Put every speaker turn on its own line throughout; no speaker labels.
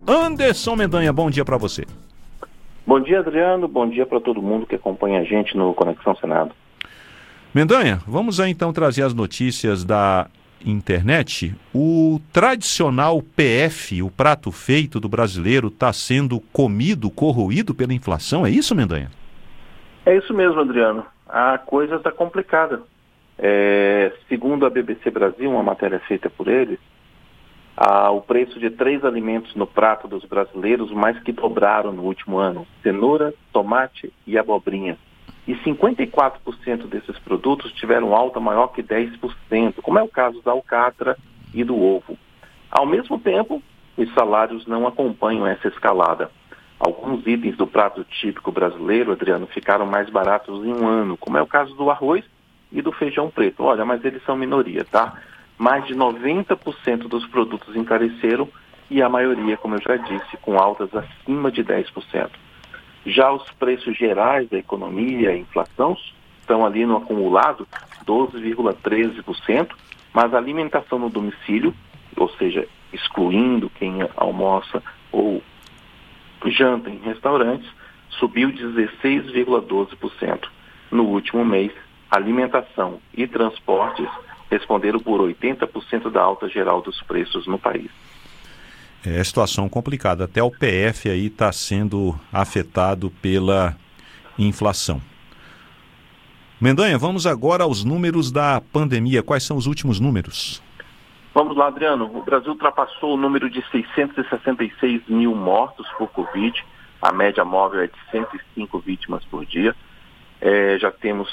Anderson Mendanha, bom dia para você.
Bom dia, Adriano. Bom dia para todo mundo que acompanha a gente no Conexão Senado.
Mendanha, vamos aí então trazer as notícias da internet. O tradicional PF, o prato feito do brasileiro, está sendo comido, corroído pela inflação. É isso, Mendanha?
É isso mesmo, Adriano. A coisa está complicada. Segundo a BBC Brasil, uma matéria feita por eles, o preço de 3 alimentos no prato dos brasileiros mais que dobraram no último ano: cenoura, tomate e abobrinha. E 54% desses produtos tiveram alta maior que 10%, como é o caso da alcatra e do ovo. Ao mesmo tempo, os salários não acompanham essa escalada. Alguns itens do prato típico brasileiro, Adriano, ficaram mais baratos em um ano, como é o caso do arroz e do feijão preto. Olha, mas eles são minoria, tá? Mais de 90% dos produtos encareceram e a maioria, como eu já disse, com altas acima de 10%. Já os preços gerais da economia e inflação estão ali no acumulado 12,13%, mas a alimentação no domicílio, ou seja, excluindo quem almoça ou janta em restaurantes, subiu 16,12%. No último mês, alimentação e transportes responderam por 80% da alta geral dos preços no país.
É situação complicada. Até o PF aí está sendo afetado pela inflação. Mendanha, vamos agora aos números da pandemia. Quais são os últimos números?
Vamos lá, Adriano. O Brasil ultrapassou o número de 666 mil mortos por Covid. A média móvel é de 105 vítimas por dia. Já temos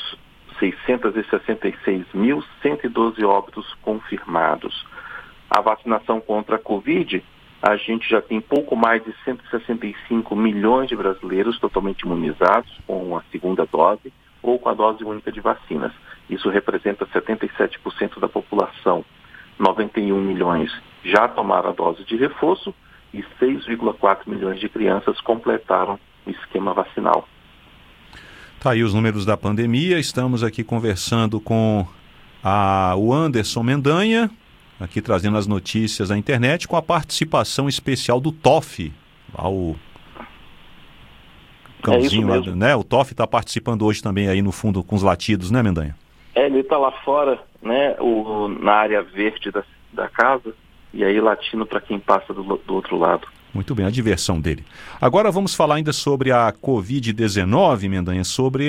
666.112 óbitos confirmados. A vacinação contra a Covid, a gente já tem pouco mais de 165 milhões de brasileiros totalmente imunizados com a segunda dose ou com a dose única de vacinas. Isso representa 77% da população. 91 milhões já tomaram a dose de reforço e 6,4 milhões de crianças completaram o esquema vacinal.
Tá aí os números da pandemia. Estamos aqui conversando com o Anderson Mendanha, aqui trazendo as notícias da internet, com a participação especial do Toff, o cãozinho lá, né? O Toff está participando hoje também aí no fundo com os latidos, né, Mendanha?
Ele está lá fora, né, na área verde da casa, e aí latindo para quem passa do outro lado.
Muito bem, a diversão dele. Agora vamos falar ainda sobre a Covid-19, Mendanha, sobre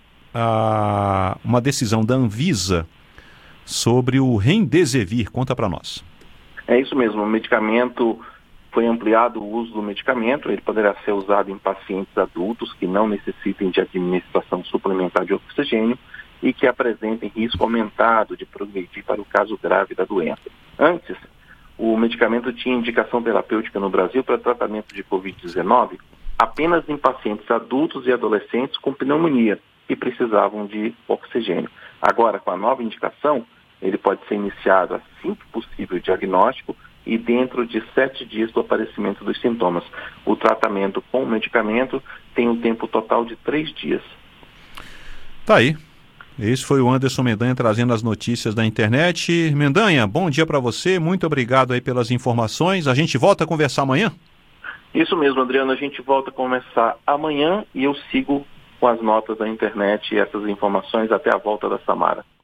uma decisão da Anvisa sobre o Remdesivir. Conta para nós.
É isso mesmo, o medicamento, foi ampliado o uso do medicamento, ele poderá ser usado em pacientes adultos que não necessitem de administração suplementar de oxigênio e que apresentem risco aumentado de progredir para o caso grave da doença. Antes, o medicamento tinha indicação terapêutica no Brasil para tratamento de Covid-19 apenas em pacientes adultos e adolescentes com pneumonia que precisavam de oxigênio. Agora, com a nova indicação, ele pode ser iniciado assim que possível o diagnóstico e dentro de 7 dias do aparecimento dos sintomas. O tratamento com o medicamento tem um tempo total de 3 dias.
Tá aí. Esse foi o Anderson Mendanha trazendo as notícias da internet. Mendanha, bom dia para você, muito obrigado aí pelas informações. A gente volta a conversar amanhã?
Isso mesmo, Adriano, a gente volta a conversar amanhã e eu sigo com as notas da internet e essas informações até a volta da Samara.